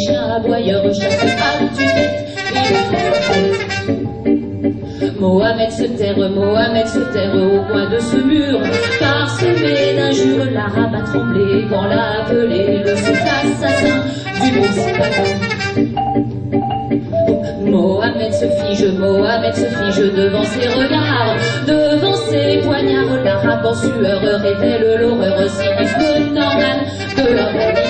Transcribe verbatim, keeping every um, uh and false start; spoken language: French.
chiens aboyeurs chassent à tue-tête et le Mohamed se terre, Mohamed se terre au coin de ce mur, parsemé d'injures, l'arabe a tremblé quand l'a appelé le seul assassin du beau citadin. Mohamed se fige, Mohamed se fige devant ses regards, devant ses poignards, l'arabe en sueur révèle l'horreur sinistre Norman de l'homme.